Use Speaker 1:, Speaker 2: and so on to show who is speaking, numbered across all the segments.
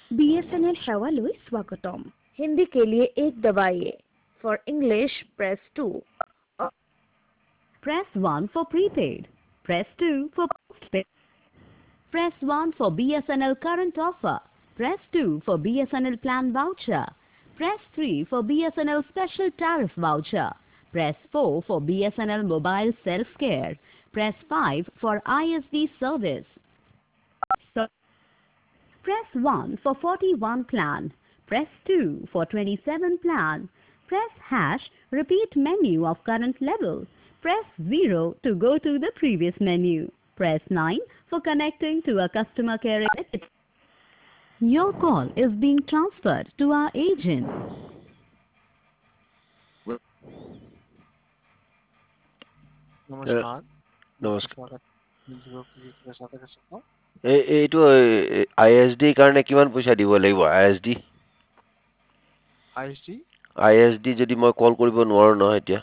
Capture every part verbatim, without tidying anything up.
Speaker 1: BSNL सेवाলৈ स्वागतम। हिंदी के लिए एक दबाइए। For English press two.
Speaker 2: Press one for prepaid. Press two for postpaid. Press one for B S N L current offer. Press two for B S N L plan voucher. Press three for B S N L special tariff voucher. Press four for B S N L mobile self-care. Press five for I S D service. So press one for forty-one plan. Press two for twenty-seven plan. Press hash, repeat menu of current level. Press zero to go to the previous menu. Press nine for connecting to a customer care executive. Your call is being transferred to our agent.
Speaker 3: এ,
Speaker 4: নমস্কাৰ।
Speaker 3: নমস্কাৰ।
Speaker 4: স্বাগত। নিজ কিবা সাথে कर सकता हूँ।
Speaker 3: এই এইটো আই এছ ডিৰ কাৰণে কিমান পইচা দিব লাগিব? I S D
Speaker 4: I S D
Speaker 3: I S D যদি মই কল কৰিব নোৱাৰো নহয় এতিয়া।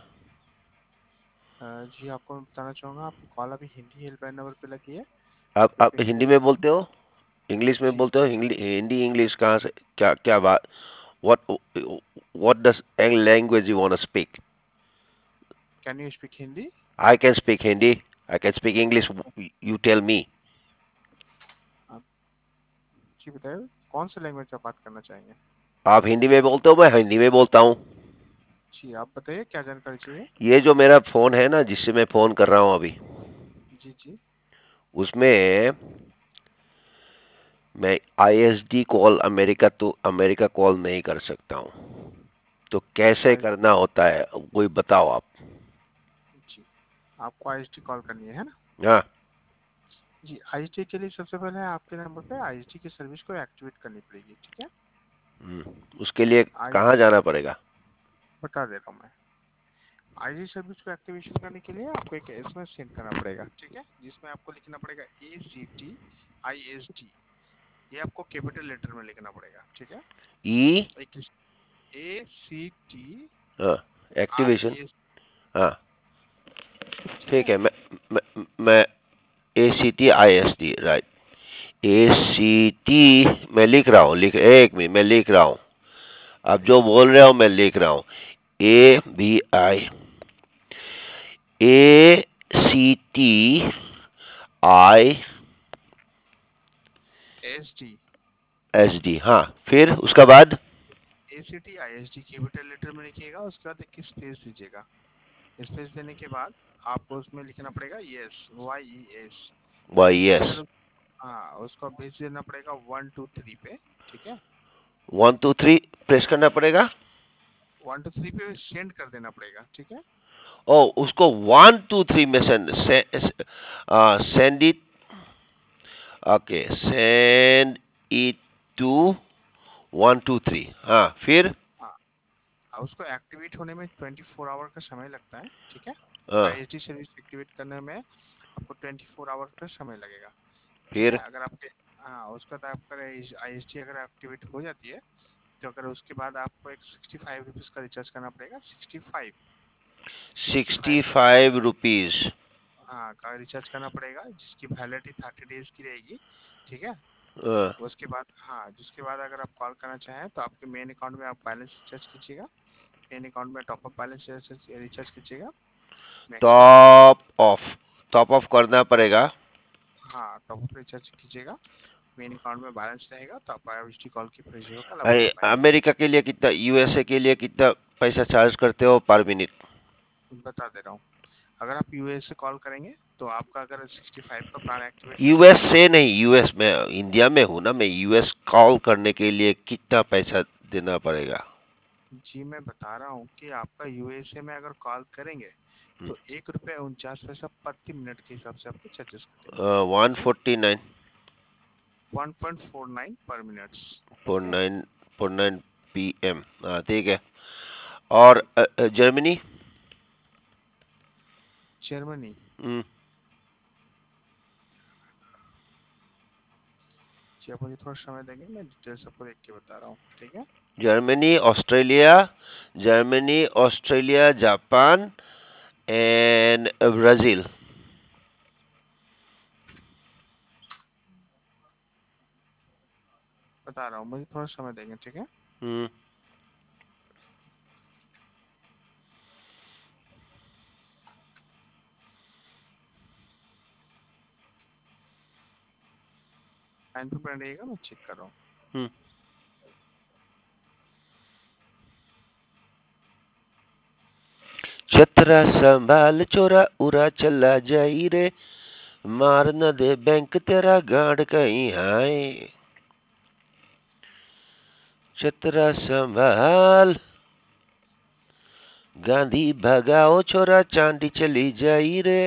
Speaker 4: जी आपको बताना चाहूँगा, आपकी कॉल अभी हिंदी हेल्पलाइन नंबर पे लगी है।
Speaker 3: आप आप
Speaker 4: कृपया
Speaker 3: हिंदी
Speaker 4: इंग्लिश
Speaker 3: में
Speaker 4: में
Speaker 3: बोलते हो, इंग्लिश में
Speaker 4: जी
Speaker 3: बोलते हो? हिंदी हिंदी इंग्लिश कहाँ से, क्या क्या बात? What what does language you want to speak?
Speaker 4: Can you speak Hindi?
Speaker 3: I can speak Hindi, I can speak English, you tell me.
Speaker 4: आप जी बताइए, कौन सा लैंग्वेज आप बात करना चाहेंगे?
Speaker 3: आप हिंदी में बोलते हो, मैं हिंदी में बोलता हूँ।
Speaker 4: जी आप बताइए, क्या जानकारी चाहिए?
Speaker 3: ये जो मेरा फोन है ना, जिससे मैं फोन कर रहा हूँ अभी,
Speaker 4: जी जी
Speaker 3: उसमें मैं I S D call America तो अमेरिका कॉल नहीं कर सकता हूँ। तो कैसे
Speaker 4: आई
Speaker 3: करना होता है, कोई बताओ आप।
Speaker 4: जी आपको आई एस डी कॉल करनी है है ना?
Speaker 3: हाँ।
Speaker 4: जी आई एस डी के लिए सबसे पहले आपके नंबर पे आई एस डी की सर्विस को एक्टिवेट करनी पड़ेगी, ठीक है?
Speaker 3: हम्म, उसके लिए
Speaker 4: आई
Speaker 3: कहाँ जाना पड़ेगा?
Speaker 4: बता दे रहा हूँ मैं। आई एस डी सर्विस को एक्टिवेशन करने के लिए आपको एक एस एम एस सेंड करना पड़ेगा, ठीक है? जिसमें आपको लिखना पड़ेगा A C T I S D. ये आपको कैपिटल लेटर में लिखना पड़ेगा, ठीक है?
Speaker 3: ई
Speaker 4: एक ए सी टी
Speaker 3: हाँ,
Speaker 4: आई
Speaker 3: एक्टिवेशन।
Speaker 4: एस,
Speaker 3: हाँ,
Speaker 4: ठीक
Speaker 3: ठीक
Speaker 4: है?
Speaker 3: है। मैं मैं, मैं A C T I S T, right. A C T मैं लिख रहा हूँ, लिख एक मिनट मैं लिख रहा हूँ। आप जो बोल रहे हो मैं लिख रहा हूँ। A B I A C T I
Speaker 4: S D
Speaker 3: S D. हाँ, फिर उसका बाद
Speaker 4: A C T I S D capital letter में लिखिएगा, उसके बाद एक स्पेस दीजिएगा। स्पेस देने के बाद आपको उसमें लिखना पड़ेगा yes, Y E S.
Speaker 3: Y S.
Speaker 4: फिर हाँ, उसको भेज देना पड़ेगा वन टू थ्री पे, ठीक है?
Speaker 3: वन टू थ्री प्रेस करना पड़ेगा।
Speaker 4: वन टू थ्री पे सेंड कर देना पड़ेगा, ठीक है?
Speaker 3: ओ, उसको वन टू थ्री में send send it. Okay, send it to one two three. हाँ, फिर
Speaker 4: हाँ, और उसको एक्टिवेट होने में ट्वेंटी फोर आवर का समय लगता है, ठीक है?
Speaker 3: हाँ,
Speaker 4: I S D service activate करने में आपको ट्वेंटी फोर आवर का समय लगेगा, ठीक
Speaker 3: फिर
Speaker 4: है? अगर आपके हाँ, उसका बाद आपका आई एस डी अगर एक्टिवेट हो जाती है, तो अगर उसके बाद आपको एक सिक्सटी फाइव रुपीज़ का रिचार्ज करना पड़ेगा। Sixty five sixty
Speaker 3: sixty
Speaker 4: five
Speaker 3: five rupees
Speaker 4: हाँ, का रिचार्ज करना पड़ेगा, जिसकी वैलिडिटी थर्टी डेज की रहेगी, ठीक है?
Speaker 3: हाँ,
Speaker 4: उसके बाद हाँ, जिसके बाद अगर आप कॉल करना चाहें तो आपके मेन अकाउंट में आप बैलेंस रिचार्ज कीजिएगा। मेन अकाउंट में टॉप अप बैलेंस रिचार्ज कीजिएगा। Maximum
Speaker 3: top off top off करना पड़ेगा।
Speaker 4: हाँ, टॉप अप रिचार्ज कीजिएगा। मेन अकाउंट में बैलेंस रहेगा तो आप आई एस डी कॉल की प्रयोग का लाभ उठा
Speaker 3: अरे,
Speaker 4: पाएंगे।
Speaker 3: अमेरिका के लिए कितना, यू एस ए के लिए कितना पैसा चार्ज करते हो पर मिनट?
Speaker 4: बता दे रहा हूँ, अगर आप यू एस से कॉल करेंगे तो आपका अगर सिक्सटी फाइव का प्लान एक्टिवेट
Speaker 3: यू
Speaker 4: करते
Speaker 3: एस
Speaker 4: हैं तो
Speaker 3: से नहीं, यू एस में, इंडिया में हूँ ना मैं। यू एस कॉल करने के लिए कितना पैसा देना पड़ेगा?
Speaker 4: जी मैं बता रहा हूँ कि आपका यू एस ए में अगर कॉल करेंगे तो एक रुपये उनचास पैसा प्रति मिनट के हिसाब से आपको चार्जेस कटेंगे,
Speaker 3: वन
Speaker 4: ठीक है?
Speaker 3: Forty nine
Speaker 4: one point four nine पर मिनट्स,
Speaker 3: फोर
Speaker 4: ठीक है?
Speaker 3: Nine four nine P M. हाँ, ठीक है। और
Speaker 4: जी
Speaker 3: अ, अ, जर्मनी?
Speaker 4: जर्मनी,
Speaker 3: हम्म,
Speaker 4: जी आप मुझे थोड़ा समय देंगे, मैं डिटेल्स आपको देख के बता रहा हूँ, ठीक है?
Speaker 3: Germany, Australia, Germany, Australia, Japan and Brazil.
Speaker 4: बता रहा हूँ, मुझे थोड़ा समय देंगे, ठीक है।
Speaker 3: हम्म
Speaker 4: लाइन पे बने रहिएगा, मैं चेक कर रहा हूँ।
Speaker 3: हम्म छतरा संभाल चोरा उरा चला जाई रे, मार न दे बैंक तेरा गांड कहीं आए। छतरा संभाल, गांधी भगाओ छोरा चांदी चली जाई रे,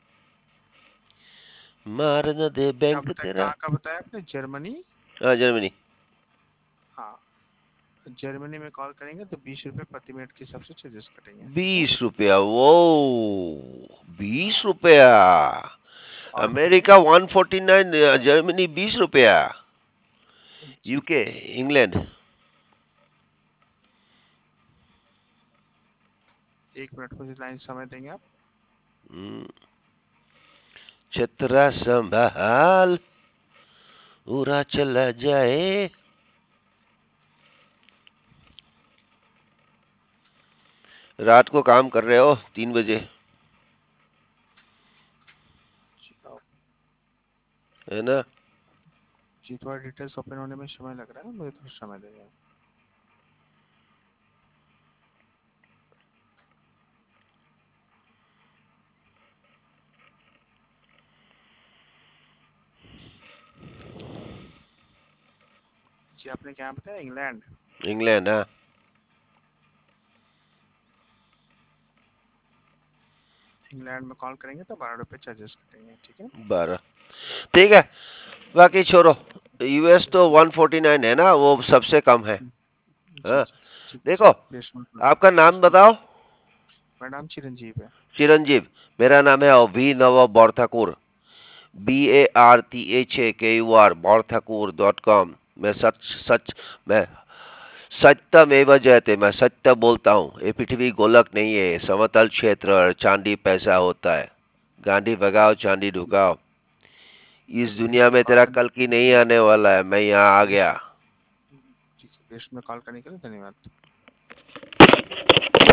Speaker 3: मार न दे
Speaker 4: क्या
Speaker 3: बैंक
Speaker 4: बताया,
Speaker 3: तेरा।
Speaker 4: कहाँ का बताया आपने? जर्मनी?
Speaker 3: हाँ जर्मनी।
Speaker 4: हाँ, जर्मनी में कॉल करेंगे तो बीस रुपए प्रति मिनट के हिसाब से चार्जेस कटेंगे, ठीक है।
Speaker 3: बीस रुपया, वो बीस रुपया।
Speaker 4: और बताइए।
Speaker 3: America one forty nine, Germany बीस रुपया।
Speaker 4: जी,
Speaker 3: यूके, इंग्लैंड।
Speaker 4: एक मिनट मुझे लाइन समय देंगे आप।
Speaker 3: हम्म, छतरा संभाल उड़ा चला जाए, रात को काम कर रहे हो तीन बजे,
Speaker 4: जी, आओ।
Speaker 3: है ना।
Speaker 4: जी, थोड़ा डिटेल्स ओपन होने में समय लग रहा है, मुझे थोड़ा समय देंगे आप। जी, आपने क्या बताया? इंग्लैंड?
Speaker 3: इंग्लैंड, हाँ।
Speaker 4: इंग्लैंड में कॉल करेंगे तो बारह रुपए चार्जेस कटेंगे, ठीक है।
Speaker 3: बारह, ठीक है। बाकी छोड़ो, यूएस तो वन फोर्टी नाइन है ना, वो सबसे कम है।
Speaker 4: जी
Speaker 3: हाँ,
Speaker 4: जी, ठीक है,
Speaker 3: देखो,
Speaker 4: बेशुमार।
Speaker 3: आपका नाम
Speaker 4: बेशुमार।
Speaker 3: बताओ।
Speaker 4: मेरा नाम चिरंजीव है।
Speaker 3: चिरंजीव। मेरा नाम है Abhinav Borthakur, B A R T H A K U R, Borthakur dot com. मैं सच सच मैं सत्यम एवं जयते, मैं सत्य बोलता हूँ। ये पृथ्वी गोलक नहीं है, समतल क्षेत्र और चांदी पैसा होता है। गांधी भगाओ चांदी ढुकाओ, इस
Speaker 4: चलिए,
Speaker 3: दुनिया
Speaker 4: बेशुमार
Speaker 3: में
Speaker 4: कॉल
Speaker 3: तेरा
Speaker 4: करने
Speaker 3: कल की नहीं आने वाला है, मैं यहाँ आ गया।
Speaker 4: जी, बेशुमार कॉल करने के लिए धन्यवाद।